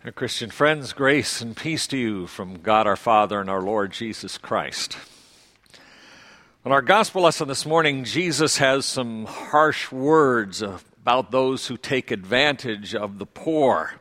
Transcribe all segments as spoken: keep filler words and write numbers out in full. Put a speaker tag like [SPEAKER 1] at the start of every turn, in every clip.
[SPEAKER 1] Dear Christian friends, grace and peace to you from God our Father and our Lord Jesus Christ. In our gospel lesson this morning, Jesus has some harsh words about those who take advantage of the poor.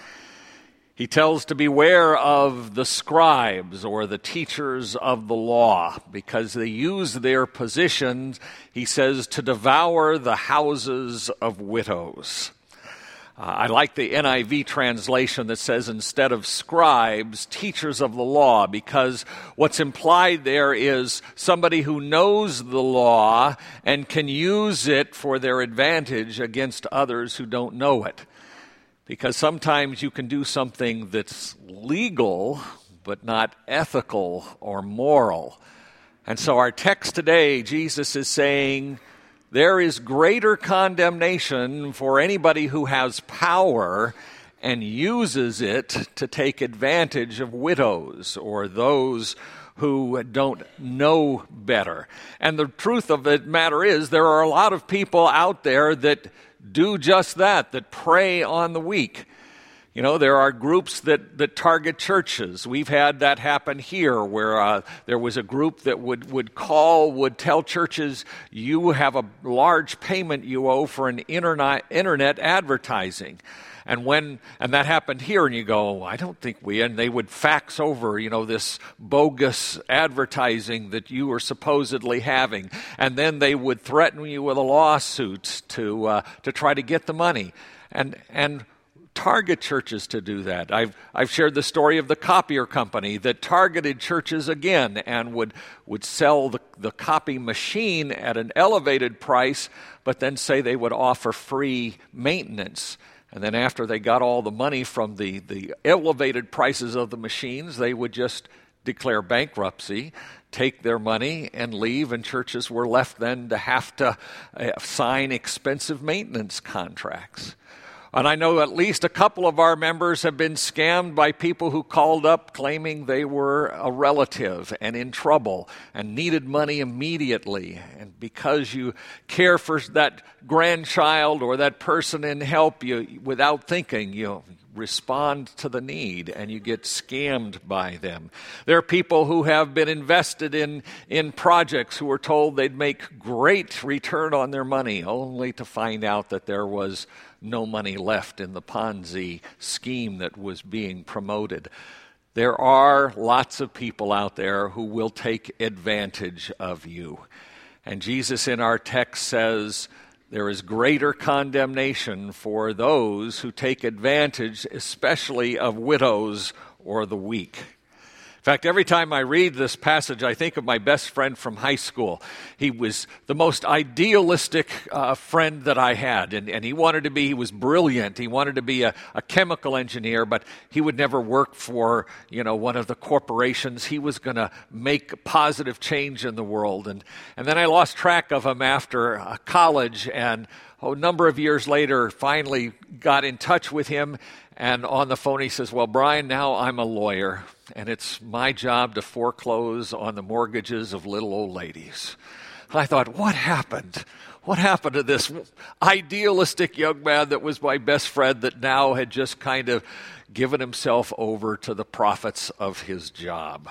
[SPEAKER 1] He tells to beware of the scribes or the teachers of the law because they use their positions, he says, to devour the houses of widows. Uh, I like the N I V translation that says instead of scribes, teachers of the law, because what's implied there is somebody who knows the law and can use it for their advantage against others who don't know it. Because sometimes you can do something that's legal, but not ethical or moral. And so our text today, Jesus is saying, there is greater condemnation for anybody who has power and uses it to take advantage of widows or those who don't know better. And the truth of the matter is there are a lot of people out there that do just that, that prey on the weak. You know, there are groups that, that target churches. We've had that happen here where uh, there was a group that would, would call, would tell churches, you have a large payment you owe for an internet, internet advertising. And when and that happened here, and you go, I don't think we, and they would fax over, you know, this bogus advertising that you were supposedly having. And then they would threaten you with a lawsuit to uh, to try to get the money. And and target churches to do that. I've I've shared the story of the copier company that targeted churches again and would would sell the, the copy machine at an elevated price, but then say they would offer free maintenance. And then after they got all the money from the, the elevated prices of the machines, they would just declare bankruptcy, take their money, and leave, and churches were left then to have to uh, sign expensive maintenance contracts. And I know at least a couple of our members have been scammed by people who called up claiming they were a relative and in trouble and needed money immediately. And because you care for that grandchild or that person in help, you, without thinking, you respond to the need and you get scammed by them. There are people who have been invested in, in projects who were told they'd make great return on their money, only to find out that there was no money left in the Ponzi scheme that was being promoted. There are lots of people out there who will take advantage of you. And Jesus in our text says, there is greater condemnation for those who take advantage, especially of widows or the weak. In fact, every time I read this passage, I think of my best friend from high school. He was the most idealistic uh, friend that I had, and, and he wanted to be, he was brilliant. He wanted to be a, a chemical engineer, but he would never work for, you know, one of the corporations. He was going to make positive change in the world. And, and then I lost track of him after uh, college, and oh, a number of years later, finally got in touch with him. And on the phone, he says, well, Brian, now I'm a lawyer, and it's my job to foreclose on the mortgages of little old ladies. And I thought, what happened? What happened to this idealistic young man that was my best friend that now had just kind of given himself over to the profits of his job?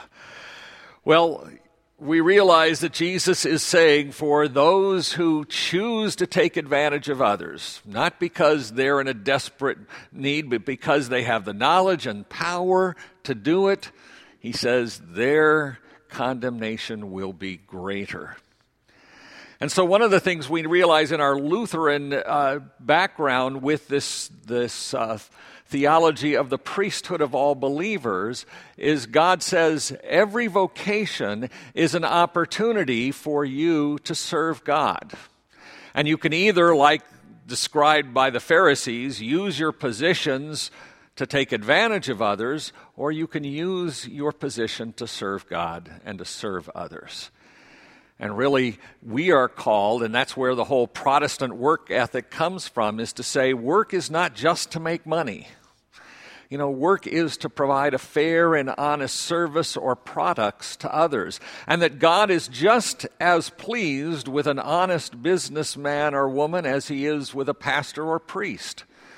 [SPEAKER 1] Well, we realize that Jesus is saying for those who choose to take advantage of others, not because they're in a desperate need, but because they have the knowledge and power to do it, he says their condemnation will be greater. And so one of the things we realize in our Lutheran uh, background with this, this uh, theology of the priesthood of all believers is God says every vocation is an opportunity for you to serve God. And you can either, like described by the Pharisees, use your positions to take advantage of others, or you can use your position to serve God and to serve others. And really, we are called, and that's where the whole Protestant work ethic comes from, is to say work is not just to make money. You know, work is to provide a fair and honest service or products to others. And that God is just as pleased with an honest businessman or woman as he is with a pastor or priest.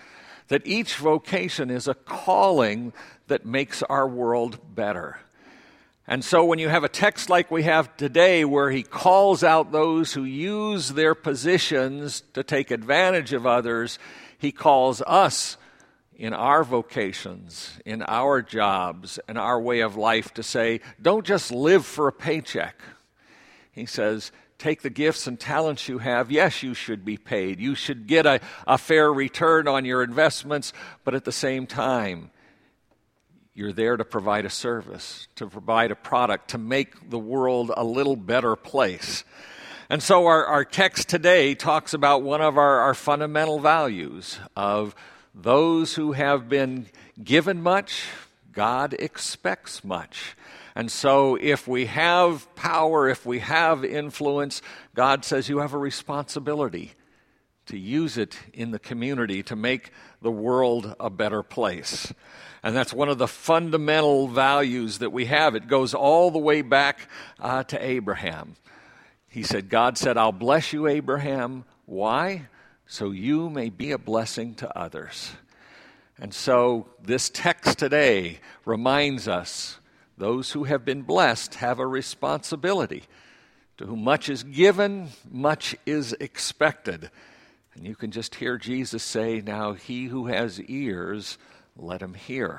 [SPEAKER 1] that each vocation is a calling that makes our world better. And so when you have a text like we have today where he calls out those who use their positions to take advantage of others, he calls us in our vocations, in our jobs, in our way of life to say, don't just live for a paycheck. He says, take the gifts and talents you have. Yes, you should be paid. You should get a, a fair return on your investments, but at the same time, you're there to provide a service, to provide a product, to make the world a little better place. And so our, our text today talks about one of our, our fundamental values of those who have been given much, God expects much. And so if we have power, if we have influence, God says you have a responsibility to use it in the community to make the world a better place. And that's one of the fundamental values that we have. It goes all the way back uh, to Abraham. He said, God said, I'll bless you, Abraham. Why? So you may be a blessing to others. And so this text today reminds us those who have been blessed have a responsibility. To whom much is given, much is expected. And you can just hear Jesus say, now he who has ears, let him hear.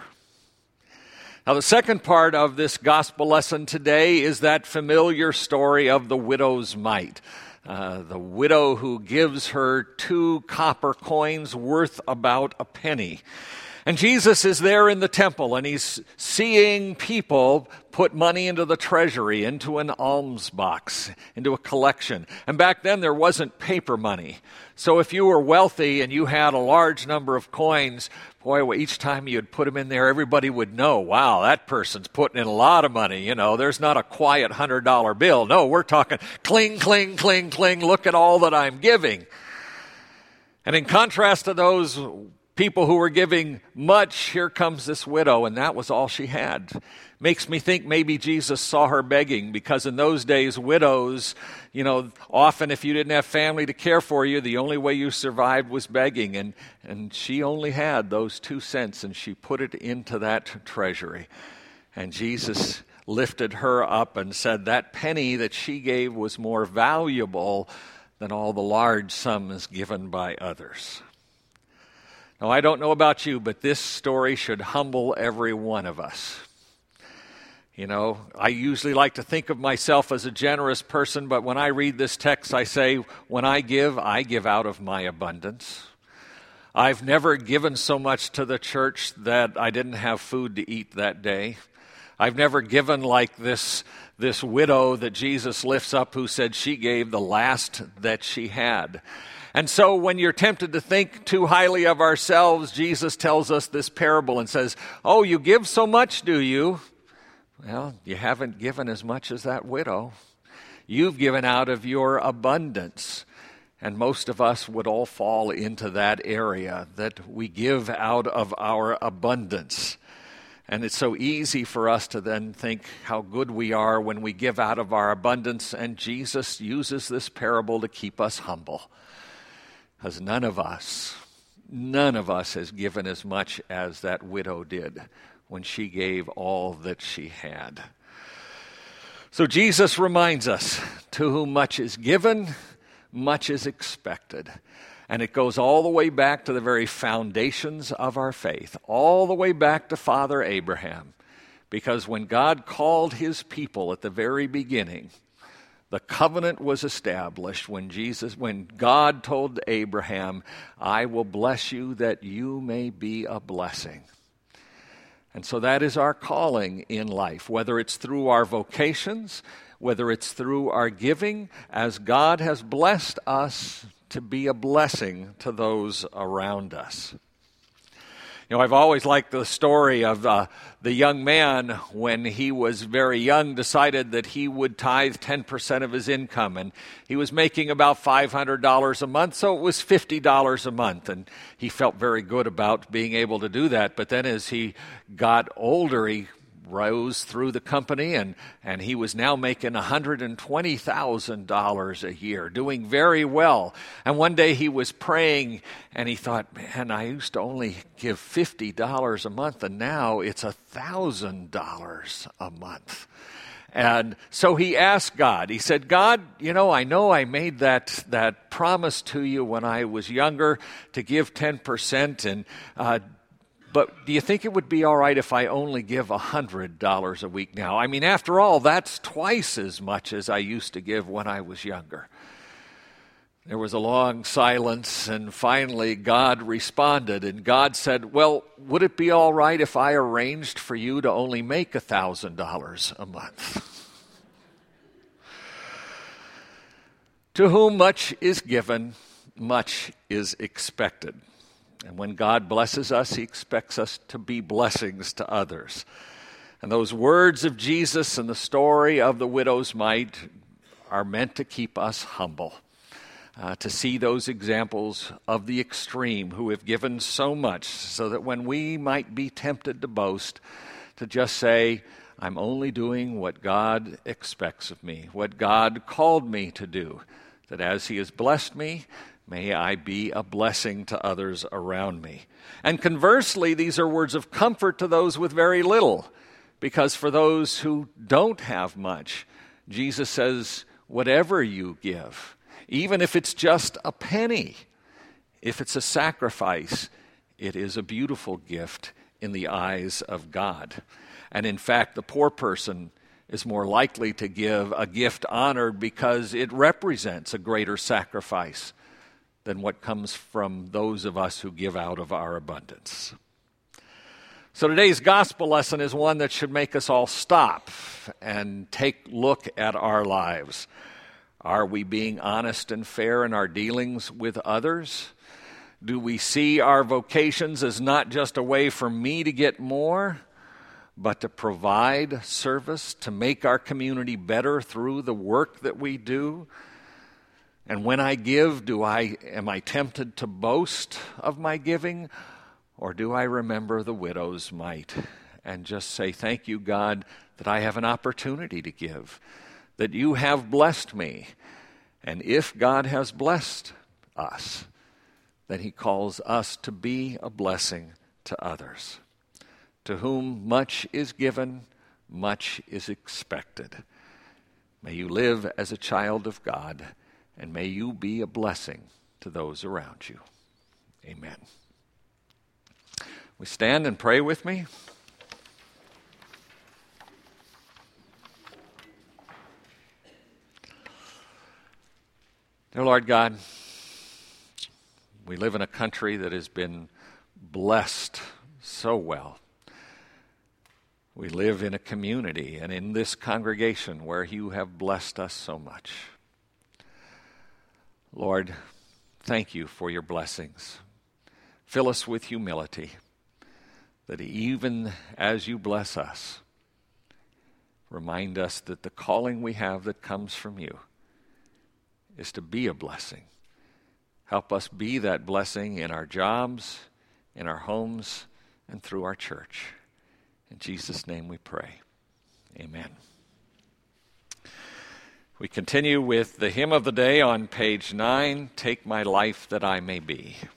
[SPEAKER 1] Now the second part of this gospel lesson today is that familiar story of the widow's mite. Uh, the widow who gives her two copper coins worth about a penny. And Jesus is there in the temple, and he's seeing people put money into the treasury, into an alms box, into a collection. And back then there wasn't paper money. So if you were wealthy and you had a large number of coins, boy, each time you'd put them in there, everybody would know, wow, that person's putting in a lot of money. You know, there's not a quiet one hundred dollar bill. No, we're talking cling, cling, cling, cling, look at all that I'm giving. And in contrast to those people who were giving much, here comes this widow, and that was all she had. Makes me think maybe Jesus saw her begging, because in those days, widows, you know, often if you didn't have family to care for you, the only way you survived was begging. And, and she only had those two cents, and she put it into that treasury. And Jesus lifted her up and said that penny that she gave was more valuable than all the large sums given by others. Now, I don't know about you, but this story should humble every one of us. You know, I usually like to think of myself as a generous person, but when I read this text, I say, when I give, I give out of my abundance. I've never given so much to the church that I didn't have food to eat that day. I've never given like this, this widow that Jesus lifts up who said she gave the last that she had. And so when you're tempted to think too highly of ourselves, Jesus tells us this parable and says, oh, you give so much, do you? Well, you haven't given as much as that widow. You've given out of your abundance. And most of us would all fall into that area, that we give out of our abundance. And it's so easy for us to then think how good we are when we give out of our abundance. And Jesus uses this parable to keep us humble. Because none of us, none of us has given as much as that widow did when she gave all that she had. So Jesus reminds us, to whom much is given, much is expected. And it goes all the way back to the very foundations of our faith, all the way back to Father Abraham. Because when God called his people at the very beginning, the covenant was established when Jesus, when God told Abraham, I will bless you that you may be a blessing. And so that is our calling in life, whether it's through our vocations, whether it's through our giving, as God has blessed us to be a blessing to those around us. You know, I've always liked the story of uh, the young man when he was very young decided that he would tithe ten percent of his income. And he was making about five hundred dollars a month, so it was fifty dollars a month. And he felt very good about being able to do that. But then as he got older, he rose through the company, and, and he was now making one hundred twenty thousand dollars a year, doing very well. And one day he was praying, and he thought, man, I used to only give fifty dollars a month, and now it's one thousand dollars a month. And so he asked God, he said, God, you know, I know I made that, that promise to you when I was younger to give ten percent, and uh, but do you think it would be all right if I only give one hundred dollars a week now? I mean, after all, that's twice as much as I used to give when I was younger. There was a long silence, and finally God responded, and God said, well, would it be all right if I arranged for you to only make one thousand dollars a month? To whom much is given, much is expected. And when God blesses us, he expects us to be blessings to others. And those words of Jesus and the story of the widow's mite are meant to keep us humble. Uh, to see those examples of the extreme who have given so much, so that when we might be tempted to boast, to just say, I'm only doing what God expects of me, what God called me to do, that as he has blessed me, may I be a blessing to others around me. And conversely, these are words of comfort to those with very little, because for those who don't have much, Jesus says, whatever you give, even if it's just a penny, if it's a sacrifice, it is a beautiful gift in the eyes of God. And in fact, the poor person is more likely to give a gift honored because it represents a greater sacrifice than what comes from those of us who give out of our abundance. So today's gospel lesson is one that should make us all stop and take a look at our lives. Are we being honest and fair in our dealings with others? Do we see our vocations as not just a way for me to get more, but to provide service, to make our community better through the work that we do? And when I give, do I am I tempted to boast of my giving, or do I remember the widow's mite and just say, thank you, God, that I have an opportunity to give, that you have blessed me. And if God has blessed us, then he calls us to be a blessing to others. To whom much is given, much is expected. May you live as a child of God, and may you be a blessing to those around you. Amen. We stand and pray with me. Dear Lord God, we live in a country that has been blessed so well. We live in a community and in this congregation where you have blessed us so much. Lord, thank you for your blessings. Fill us with humility, that even as you bless us, remind us that the calling we have that comes from you is to be a blessing. Help us be that blessing in our jobs, in our homes, and through our church. In Jesus' name we pray. Amen. We continue with the hymn of the day on page nine, Take My Life That I May Be.